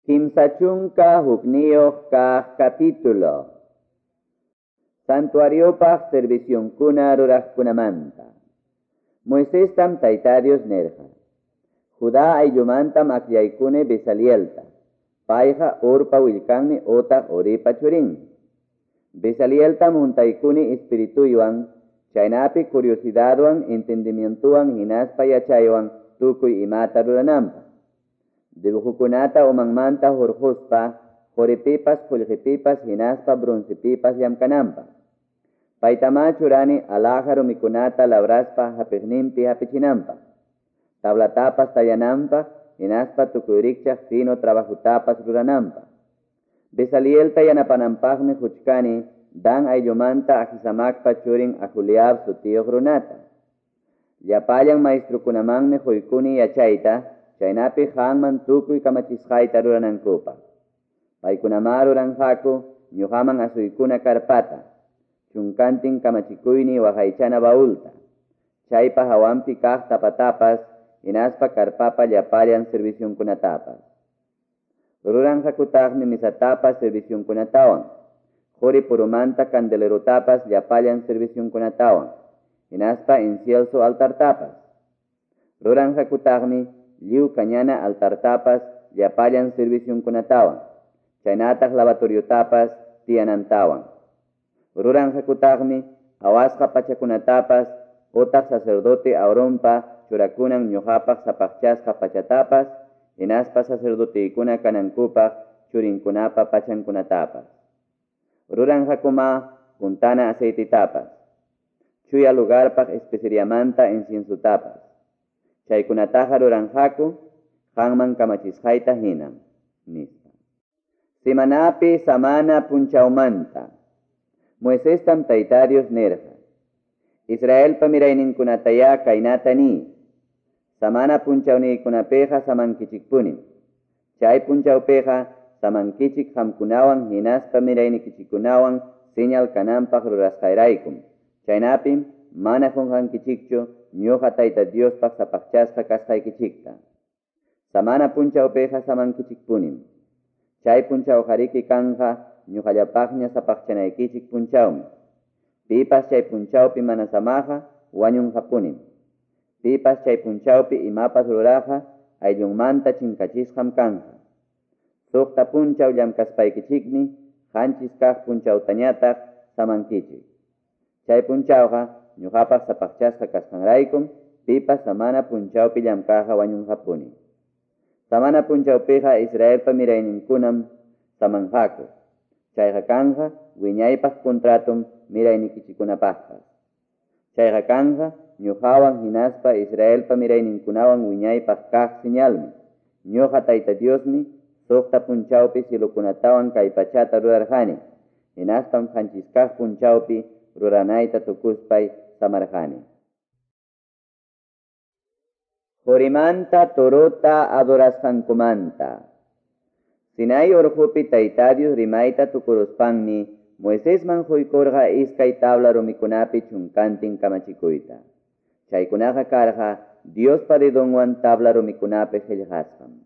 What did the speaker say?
Kimsachunka hukniyoq kaq capítulo. Santuariopa serviciunkuna ruraqkunamanta. Moiséstam tayta Dios nerja. Judá ayllumantam akllaykuni Bezalielta. Payqa urpa willkanmi otaq Uripa churin. Bezalieltam juntaykuni espirituywan, chaynapi curiosidadwan, entendimientuwan hinaspa yachaywan tukuy imata ruranampa. Dibujukunata umanmanta hurquspa, quripipas qullqipipas hinaspa broncepipas llamkanampa. Paytama churani alhaja rumikunata labraspa hapiqninpi hapichinampa. Tablatapas tallanampa hinaspa tukuyrikchaq fino trabajutapas ruranampa. Bezalielta yanapanampaqmi huchkani Dan ayllumanta Ahisamakpa churin Aholiab sutiyoq runata. Llapallan maestrukunamanmi huykuni yachayta, chaynapi hanman tukuy kamachisqayta ruranankupa. Paykunama ruranqaku ñuqaman asuykuna karpata, chunkantin kamachikuyni waqaychana baulta. Chaypa hawanpi kaq tapatapas, hinaspa karpapa llapallan serviciunkunatapas. Ruranqakutaqmi misatapas serviciunkunatawan, quri purumanta candelerutapas llapallan serviciunkunatawan, hinaspa incienso altartapas. Ruranqakutaqmi lliw cañana altartapas llapallan serviciunkunatawan, chaynataq lavatoriotapas tiyanantawan. Ruranqakutaqmi awasqa pachakunatapas otaq sacerdote Aaronpa churakunan ñuqapaq sapaqchasqa pachatapas, hinaspa sacerdoteykuna kanankupaq churinkunapa pachankunatapas. Ruranqakuma puntana aceititapas, chuya lugarpaq especeriamanta inciensutapas. Chaykunataqa ruranqaku hanman kamachisqayta hinam nispa. Simanapi samana punchaumanta. Moiséstam tayta Dios nerja. Israelpa mirayninkunataya kaynata ni. Samana punchawniykunapeqa samankichikpunim. Chay punchawpeqa samankichik hamkunawan hinaspa miraynikichikunawan señal kananpaq rurasqayraykum. Chaynapim mana qunqankichikchu ñuqa tayta Diospaq sapaqchasqa kasqaykichikta. Samana punchawpeqa samankichikpunim. Chay punchawqariki kanqa ñuqallapaqña sapaqchanaykichik punchawmi. Pipas chay punchawpi mana samaqa wañunqapunim. Pipas chay punchawpi imapas ruraqa ayllunmanta chinkachisqam kanqa. Suqta punchaw llamkaspaykichikmi qanchis kaq punchawtañataq samankichik. Chay punchawqa ñuqapaq sapaqchasqa kasqanraykum pipas samana punchawpi llamkaqa wañunqapuni. Samana punchawpiqa Israelpa mirayninkunam samanqaku. Chayqa kanqa wiñaypaq contratum miraynikichikunapaqpas. Chayqa kanqa ñuqawan hinaspa Israelpa mirayninkunawan wiñaypaq kaq señalmi. Ñuqa tayta Diosmi suqta punchawpi silukunatawan kay pachata rurarqani. Hinaspam qanchis kaq punchawpi ruranayta tukuspay samarqani. Horimanta turuta adorasqankumanta. Sinay urqupi tayta Dios rimayta tukuruspanmi Moisésman huykurqa iskay tabla rumikunapi chunkantin kamachikuyta. Chaykunaqa karqa Diospa dedonwan tabla rumikunapi qillqasqam.